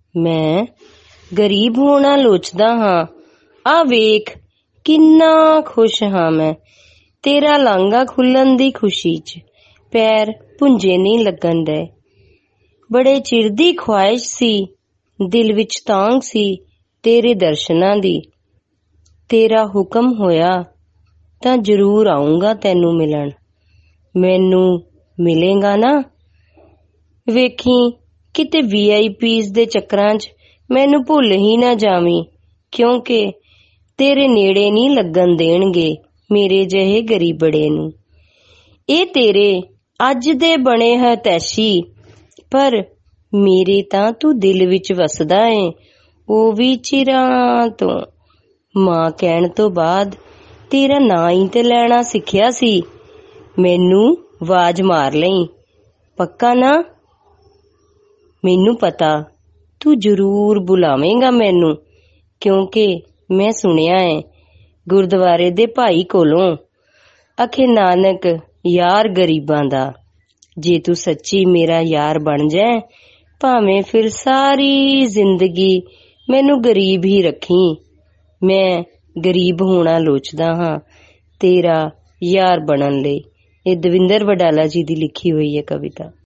ਮੈਂ ਗਰੀਬ ਹੋਣਾ ਲੋਚਦਾ ਹਾਂ। ਆ ਵੇਖ ਕਿੰਨਾ ਖੁਸ਼ ਹਾਂ ਮੈਂ ਤੇਰਾ ਲਾਂਘਾ ਖੁੱਲਣ ਦੀ ਖੁਸ਼ੀ 'ਚ। ਪੈਰ ਭੁੰਜੇ ਨਹੀਂ ਲੱਗਣ ਡਏ। ਬੜੇ ਚਿਰ ਦੀ ਖੁਆਇਸ਼ ਸੀ, ਦਿਲ ਵਿੱਚ ਤਾਂਘ ਸੀ ਤੇਰੇ ਦਰਸ਼ਨਾਂ ਦੀ। ਤੇਰਾ ਹੁਕਮ ਹੋਇਆ ਤਾਂ ਜ਼ਰੂਰ ਆਊਂਗਾ ਤੈਨੂੰ ਮਿਲਣ। ਮੈਨੂੰ ਮਿਲੇਗਾ ਨਾ? ਵੇਖੀ ਕਿਤੇ VIPs ਦੇ ਚੱਕਰਾਂ 'ਚ ਮੈਨੂੰ ਭੁੱਲ ਹੀ ਨਾ ਜਾਵੀਂ, ਕਿਉਂਕਿ ਤੇਰੇ ਨੇੜੇ ਨਹੀਂ ਲੱਗਣ ਦੇਣਗੇ ਮੇਰੇ ਜਿਹੇ ਗਰੀਬੜੇ ਨੂੰ। ਇਹ ਤੇਰੇ ਅੱਜ ਦੇ ਬਣੇ ਹਤੈਸ਼ੀ, ਪਰ ਮੇਰੇ ਤਾਂ ਤੂੰ ਦਿਲ ਵਿੱਚ ਵਸਦਾ ਏ, ਉਹ ਵੀ ਚਿਰਾਂ ਤੋਂ। ਮਾਂ ਕਹਿਣ ਤੋਂ ਬਾਅਦ ਤੇਰਾ ਨਾਂ ਹੀ ਤੇ ਲੈਣਾ ਸਿੱਖਿਆ ਸੀ। ਮੈਨੂੰ ਆਵਾਜ਼ ਮਾਰ ਲਈਂ, ਪੱਕਾ ਨਾ? ਮੈਨੂੰ ਪਤਾ ਤੂੰ ਜ਼ਰੂਰ ਬੁਲਾਵੇਂਗਾ ਮੈਨੂੰ, ਕਿਉਂਕਿ ਮੈਂ ਸੁਣਿਆ ਏ ਗੁਰਦੁਆਰੇ ਦੇ ਭਾਈ ਕੋਲੋਂ, ਆਖੇ ਨਾਨਕ ਯਾਰ ਗਰੀਬਾਂ ਦਾ। ਜੇ ਤੂੰ ਸੱਚੀ ਮੇਰਾ ਯਾਰ ਬਣ ਜਾਏ, ਭਾਵੇਂ ਫਿਰ ਸਾਰੀ ਜ਼ਿੰਦਗੀ ਮੈਨੂੰ ਗਰੀਬ ਹੀ ਰੱਖੀਂ। ਮੈਂ ਗਰੀਬ ਹੋਣਾ ਲੋਚਦਾ ਹਾਂ ਤੇਰਾ ਯਾਰ ਬਣਨ ਲਈ। ਇਹ ਦਵਿੰਦਰ ਵਡਾਲਾ ਜੀ ਦੀ ਲਿਖੀ ਹੋਈ ਹੈ ਕਵਿਤਾ।